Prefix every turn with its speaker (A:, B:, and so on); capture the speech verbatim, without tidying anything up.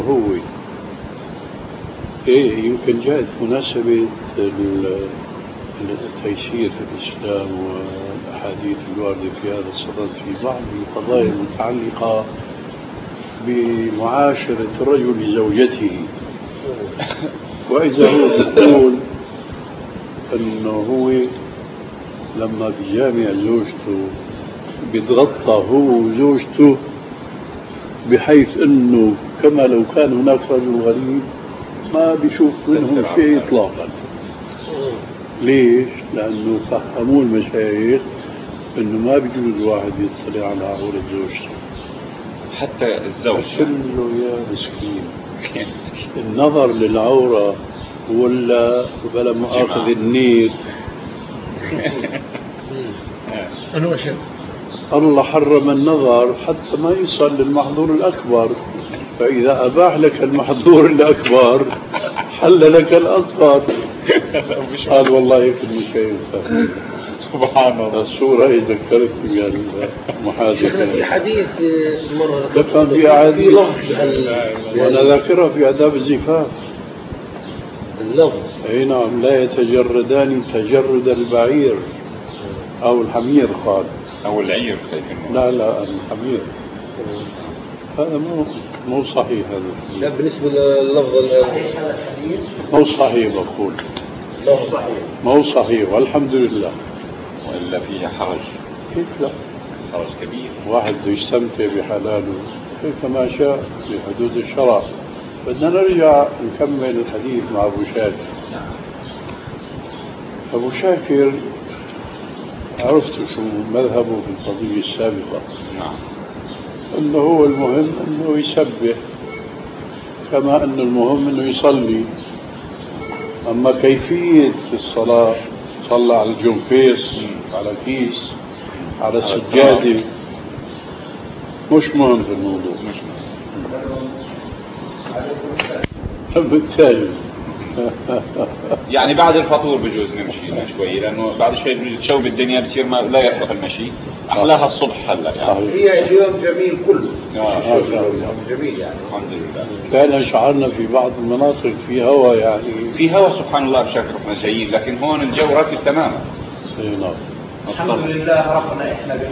A: هو إيه يمكن جاءت مناسبة التيسير في الإسلام والأحاديث الواردة في هذا الصدد في بعض القضايا المتعلقة بمعاشرة الرجل لزوجته. وإذا هو يقول أنه هو لما بيجامع زوجته بيتغطى هو وزوجته بحيث أنه كما لو كان هناك رجل غريب ما بيشوف منهم شيء إطلاقا. ليش؟ لأنه فهموا المشايخ أنه ما بيجوز واحد يطلع على عورة زوجته
B: حتى الزوج.
A: له يا مسكين النظر للعورة ولا بلا مؤاخذ النير الله حرم النظر حتى ما يصل للمحظور الأكبر، فإذا أباح لك المحظور الأكبر حل لك الأصغر. قال والله في المشايخ
B: سبحان الله.
A: الصورة هي ذكرتني بالمحادثة
C: في حديث مرة
A: تفهم في أحاديث وأنا ذاكرها في آداب الزفاف
C: اللفظ.
A: أي نعم، لا يتجردان تجرد البعير أو الحمير قال
B: أو العير.
A: لا لا الحمير. هذا مو مو صحيح هذا.
C: لا بالنسبة لللفظ
A: مو صحيح بقول. مو صحيح والحمد لله.
B: وإلا فيها حرج.
A: كيف لا؟
B: حرج كبير. واحد
A: يستمتع بحلاله كيف ما شاء في حدود الشرع. بدنا نرجع نكمل الحديث مع أبو شاكر. أبو شاكر عرفت شو مذهبه في القضية السابقة.
B: نعم.
A: أنه هو المهم أنه يسبح كما أن المهم أنه يصلي. أما كيفية الصلاة صلى على الجنفيس على كيس على السجادة مش مهم في الموضوع.
B: مش مهم.
A: بالتالي
B: يعني بعد الفطور بجوز نمشي شوي لأنه بعد شوي بجوز تشوب الدنيا بصير ما لا يصلح المشي. أحلاها الصبح هلا يعني.
C: هي اليوم جميل كله.
B: آه
C: جميل يعني.
B: الحمد لله.
A: كان شعرنا في بعض المناطق في هواء يعني
B: في هواء سبحان الله بشكل احنا جايين، لكن هون الجو راكب تماما.
A: نعم.
C: الحمد لله ربنا إحنا